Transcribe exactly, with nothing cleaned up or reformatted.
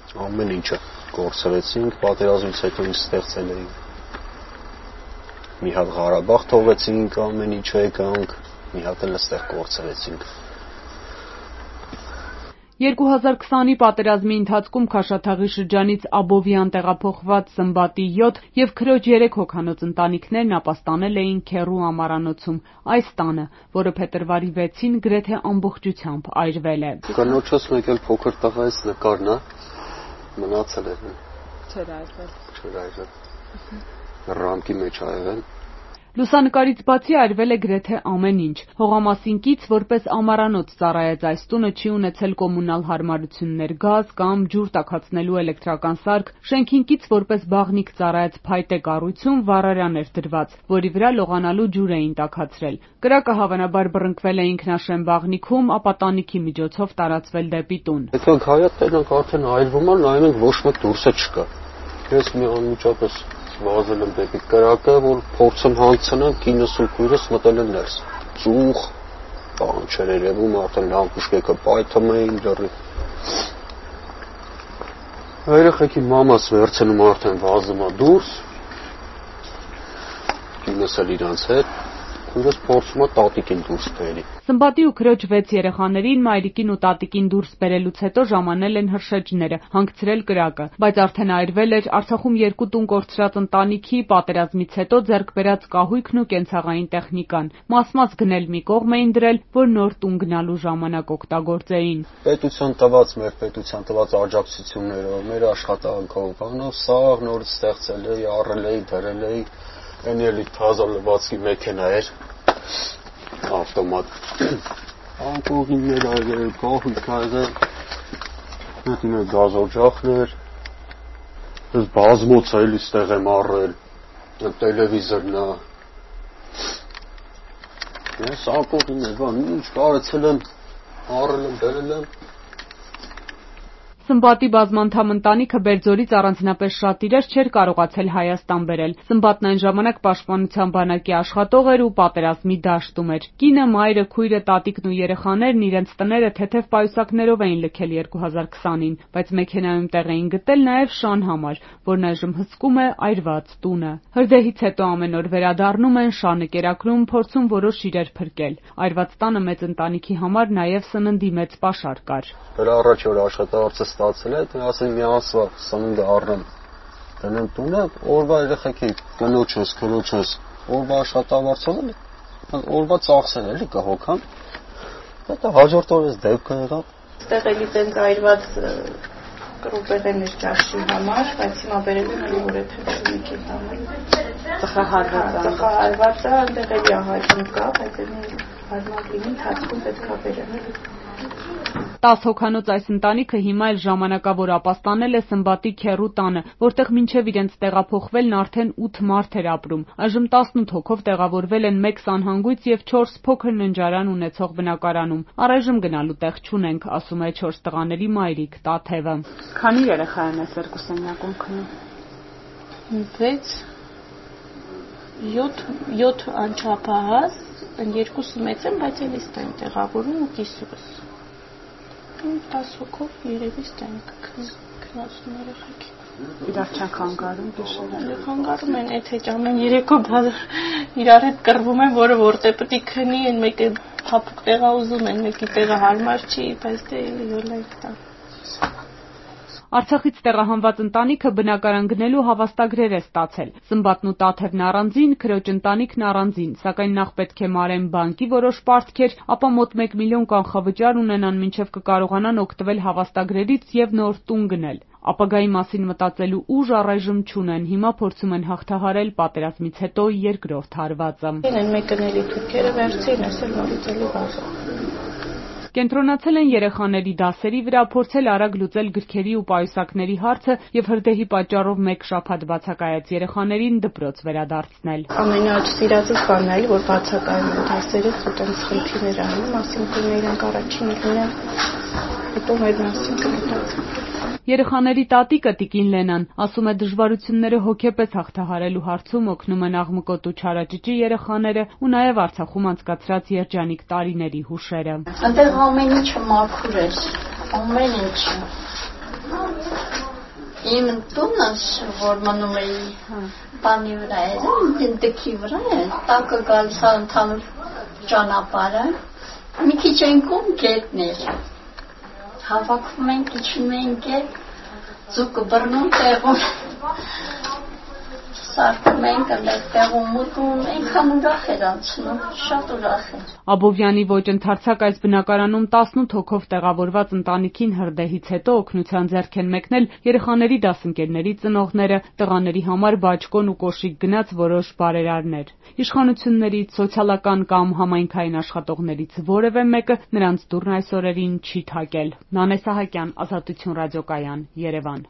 Ամեն ինչը գործրեցինք, պատերազմից հետո ինչ ստեղծել էինք։ Մի հատ Ղարաբաղ թողեցինք, ամեն ինչ եկանք, մի հատ էլ այստեղ գործրեցինք։ երկու հազար քսանի պատերազմի ընթացքում Քաշաթաղի շրջանից Աբովյան տեղափոխված Սմբատի յոթ եւ քրոջ երեք հոգանոց ընտանիքներն ապաստանել էին Քեռու ամառանոցում, այս տանը, որը փետրվարի վեցին գրեթե ամբողջությամբ այրվել է։ Կնոջս մեկ էլ փոքր տղայից նկարն է, մնացել է։ Չէր այրվել։ Չէր այրվել։ Ռամկի մեջ ա եղել։ Լուսանկարից բացի այրվել է գրեթե ամեն ինչ։ Հողամասին կից որպես ամառանոց ծառայեց այս տունը չի ունեցել կոմունալ հարմարություններ, գազ կամ ջուր տաքացնելու էլեկտրական սարք, շենքին կից որպես բաղնիք ծառայեց փայտե կառույցում վառարան էր դրված, որի վրա լողանալու ջուր էին տաքացրել։ Կրակը հավանաբար բռնկվել է ինքնաշեն բաղնիքում, ապա տանիքի միջոցով տարածվել դեպի տուն։ Հետո հայտ տենանք արդեն այրվում է, նայում ենք ոչ մեկ դուրսը չկա։ Ես մի անմիջապես վազել եմ դեպի կրակը, որ փորձեմ հանցնեմ, կինս ու քույրս մտել են ներս։ Ծուխ, բան չէր երևում, արդեն լամպուշկեքը պայթում էին դեռ։ Երեխեքի մամաս վերցնում արդեն վազում է դուրս։ Կինս էլ իրանց հետ, քույրս փորձում է տատիկին դուրս բերի։ Սմբատի ու քրոջ վեց երեխաներին մայրիկին ու տատիկին դուրս բերելուց հետո ժամանել են հրշեջները, հանգցրել կրակը, բայց արդեն այրվել էր Արցախում երկու տուն կորցրած ընտանիքի պատերազմից հետո ձեռք բերած կահույքն ու կենցաղային տեխնիկան, մաս-մաս գնել մի կողմ էին դրել, որ նոր տուն գնալու ժամանակ օգտագործեին։ Պետության տված, մեր պետության տված աջակցություններով, մեր աշխատանքով, բանով սաղ նորից ստեղծել էի, առել էի, դրել էի, այն էլի թազա լվացքի մեքենա էր, ավտոմատ, անկողիններ այրել, կահույք այրել, հետին է գազօջախներ, ես բազմոցը էլի ստեղ եմ առել, տելևիզորն է, ես անկողիններ, բան, ինչ կարեցել եմ, առել եմ, դրել եմ։ Սմբատի բազմանդամ ընտանիքը Բերձորից առանձնապես շատ իրեր չէր կարողացել Հայաստան բերել։ Սմբատն այն ժամանակ պաշտպանության բանակի աշխատող էր ու պատերազմի դաշտում էր։ Կինը, մայրը, քույրը, տատիկն ու երեխաներն իրենց տները թեթև պայուսակներով էին լքել երկու հազար քսանին, բայց մեքենայում տեղ էին գտել նաև շան համար, որն այժմ հսկում է այրված տունը։ Հրդեհից հետո ամեն օր վերադառնում են, շանը կերակրում, փորձում որոշ իրեր փրկել։ Այրված տանը մեծ ընտանիքի համար նաև սննդի մեծ պաշար կար։ Դրա առաջ որ աշխատավարձը ստացել է, դե ասել մի ամսվա սնունդը առնեմ, դնեմ տունը, օրվա երեխեքի կնոջս, քրոջս, օրվա աշխատավարձով էլի, օրվա ծախսեր էլի կհոգան, հետո հաջորդ օրս դեպքը եղավ։ Ստեղ էլի տենց այրված կրուպեղեն էր ճաշի համար, բայց հիմա բերել եմ էլի որ է փետրվարի համար։ Ծխահարված, ծխահարված է, այնտեղ էլի ահագին կա, բայց էլի հարմար լինի, հացքում պետք է բերեմ։ տաս հոգանոց այս ընտանիքը հիմա էլ ժամանակավոր ապաստանել է Սմբատի Քեռու տանը, որտեղ մինչև իրենց տեղափոխվելն արդեն ութ մարդ էր ապրում։ Այժմ տասնութ հոգով տեղավորվել են մեկ սանհանգույց եւ չորս փոքր ննջարան ունեցող բնակարանում։ Առայժմ գնալու տեղ չունենք, ասում է չորս տղաների մայրիկ Տաթևը։ Քանի երեխա են այս երկու սենյակում քնում։ վեց յոթ անչափահաս, երկուսը մեծ են, բայց էլի ստեն տեղավորում ու կիսուրս։ տաս հոգով երևի ստենք քնածում երեխեքի։ Իրար չեն խանգարում գիշերը։ Խանգարում են, այդ հետ ամեն երեկո իրար հետ կռվում են, որը որտե պետք է քնի, այն մեկը փափուկ տեղա ուզում են, մեկի տեղը հարմար չի, բայց դե էլի յոլայք տա։ Արցախից տեղահանված ընտանիքը բնակարան գնելու հավաստագրեր է ստացել։ Սմբատն ու Տաթևն առանձին, քրոջ ընտանիքն առանձին, սակայն նախ պետք է մարեն բանկի որոշ պարտքեր, ապա մոտ մեկ միլիոն կանխավճար ունենան, մինչև կկարողանան օգտվել հավաստագրերից եւ նոր տուն գնել։ Ապագայի մասին մտածելու ուժ առայժմ չունեն, հիմա փորձում են հաղթահարել պատերազմից հետո երկրորդ հարվածը։ Այն մեկն էլի թուրքերը վերցին, ասել նորից էլի վազը։ Կենտրոնացել են երեխաների դասերի վրա, փորձել արագ լուծել գրքերի ու պայուսակների հարցը եւ հրդեհի պատճառով մեկ շաբաթ բացակայած երեխաներին դպրոց վերադարձնել։ Ամենասիրածս բանն է, որ բացակայում են դասերից ու տենց խնդիրներ անում, ասինքն իրենք առաջին լինեն, հետո մեր մասին կմտածեն։ Երեխաների տատիկը Տիկին Լենան ասում է դժվարությունները հոգեպես հաղթահարելու հարցում օգնում են աղմկոտ ու չարաճճի երեխաները ու նաև Արցախում անցկացրած երջանիկ տարիների հուշերը։ Այնտեղ ամեն ինչը մաքուր էր, ամեն ինչը։ Իմ տունս, որ մնում էի բանի վրա էր, դքի վրա է, տակը գալիս է ընդհանուր ճանապարհը, մի քիչ ենքում գետներ, հավաքվում ենք, իջնում ենք գետ, ձուկը բռնում տեղում, սարքում ենք, տեղում մուտում, այնքան ուրախ էր անցնում, շատ ուրախ էր։ Աբովյանի ոչ ընդարձակ այս բնակարանում տասնութ հոգով տեղավորված ընտանիքին հրդեհից հետո օգնության ձեռք են մեկնել երեխաների դասընկերների ծնողները, տղաների համար բաճկոն ու կոշիկ գնած որոշ բարերարներ։ Իշխանություններից, սոցիալական կամ համայնքային աշխատողներից որևէ մեկը նրանց դուռն այս օրերին չի թակել։ Նանե Սահակյան, Ազատություն ռադիոկայան, Երևան։